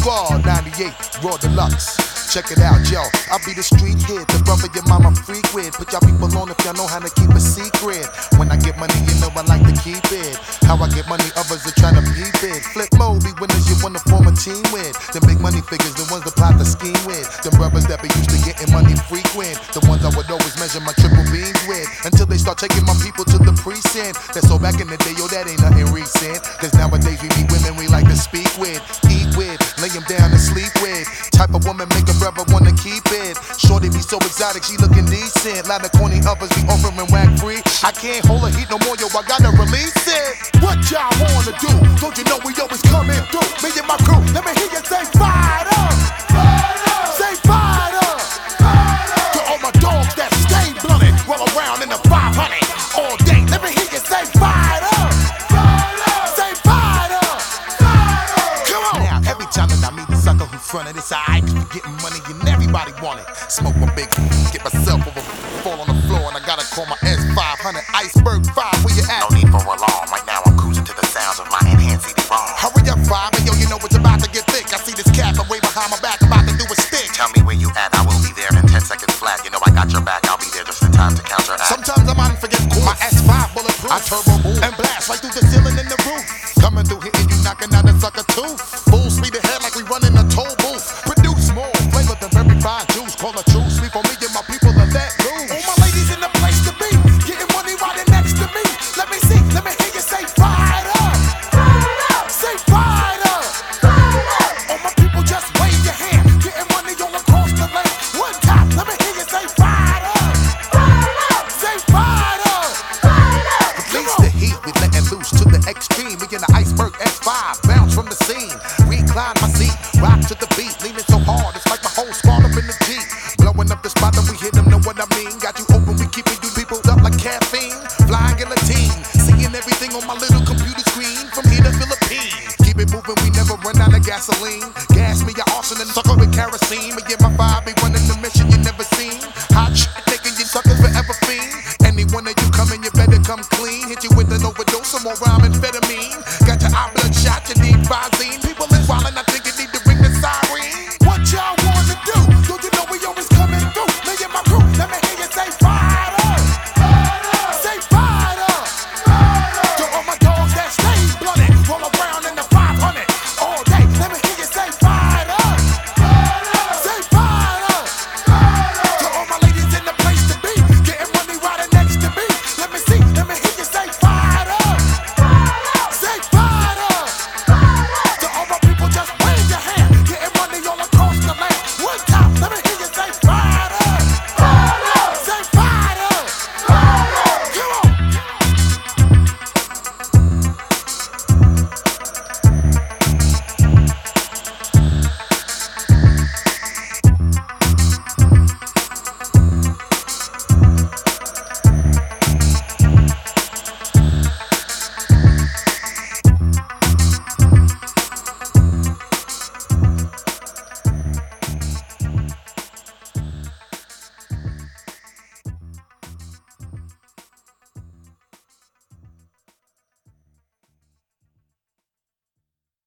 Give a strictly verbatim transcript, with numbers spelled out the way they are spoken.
Raw ninety-eight, Raw Deluxe. Check it out, yo. I'll be the street hit, the brother your mama freak with. Put y'all people on if y'all know how to keep a secret. When I get money, you know I like to keep it. How I get money, others are trying to peep it. Flip mode, be winners you wanna form a team with. The big money figures, the ones that plot the scheme with. The brothers that be used to getting money frequent. The ones I would always measure my triple beams with. Until they start taking my people to the precinct. That's so back in the day, yo, that ain't nothing recent. Cause nowadays we meet women we like to speak with, eat with, lay them down and sleep with. Type of woman make a brother wanna keep it. Shorty be so exotic, she looking decent. Lot of corny others be offering whack free. I can't hold her heat no more, yo, I gotta release it. What y'all wanna do? Don't you know we always coming through? Me and my crew, let me hear you say fired up. Say fired up. To all my dogs that stay blunted, roll around in the five hundred all day. Let me hear you say fired up. Say fired up. Come on. Now every time that I meet a sucker who fronted, it's alright, getting money and everybody want it. Smoke my big, get myself over, fall on the floor, and I gotta call my S five hundred Iceberg five. Where you at? No need for alarm. Right now I'm cruising to the sounds of my enhanced C D ROM. Hurry up, five, and yo, you know it's about to get thick. I see this cat from way behind my back, about to do a stick. Tell me where you at, I will be there in ten seconds flat. You know I got your back, I'll be there just in time to counteract. Sometimes I might forget cool. My S five bulletproof. I turbo boom and blast right through the ceiling and the roof. Coming through hitting you, knocking out a sucker too. Full speed ahead like we running a toll booth. Produce more flavor than very fine juice. Call a true sweep for me and my people are that loose. All my ladies in the place to be, getting money riding next to me. Let me see, let me hear you say fired up. Say fired up. All my people just wave your hand, getting money all across the land. One time, let me hear you say fired up. Say fired up. Release the heat, we letting loose to the extreme. We in the Iceberg S five, bounce from the scene. Recline my seat, rock to the beat, leaning so hard, it's like my whole squad up in the Jeep. Blowing up the spot that we hit them, know what I mean. Got you open, we keeping you people up like caffeine. Flying guillotine, seeing everything on my little computer screen. From here to Philippines, keep it moving, we never run out of gasoline. Gas me your arson and sucker with kerosene. Me and my five be running the mission you never seen. Hot shit, taking you suckers forever fiend. Any one of you coming, you better come clean. Hit you with an overdose of more rhyme amphetamine.